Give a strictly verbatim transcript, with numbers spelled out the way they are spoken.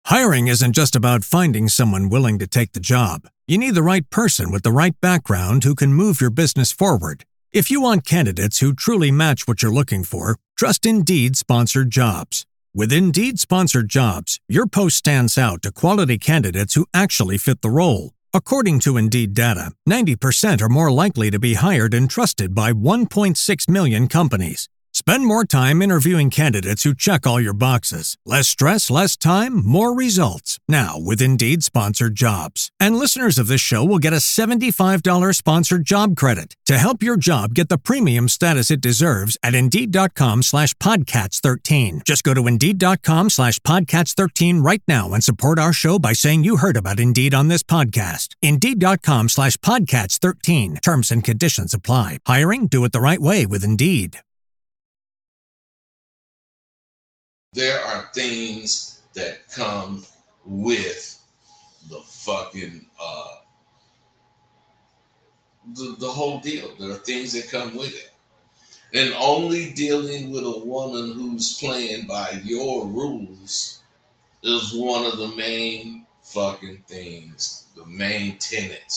Hiring isn't just about finding someone willing to take the job. You need the right person with the right background who can move your business forward. If you want candidates who truly match what you're looking for, trust Indeed Sponsored Jobs. With Indeed Sponsored Jobs, your post stands out to quality candidates who actually fit the role. According to Indeed data, ninety percent are more likely to be hired and trusted by one point six million companies. Spend more time interviewing candidates who check all your boxes. Less stress, less time, more results. Now with Indeed Sponsored Jobs. And listeners of this show will get a seventy-five dollars sponsored job credit to help your job get the premium status it deserves at Indeed.com slash Podcats13. Just go to Indeed.com slash Podcats13 right now and support our show by saying you heard about Indeed on this podcast. Indeed.com slash Podcats13. Terms and conditions apply. Hiring? Do it the right way with Indeed. There are things that come with the fucking, uh, the, the whole deal. There are things that come with it. And only dealing with a woman who's playing by your rules is one of the main fucking things, the main tenets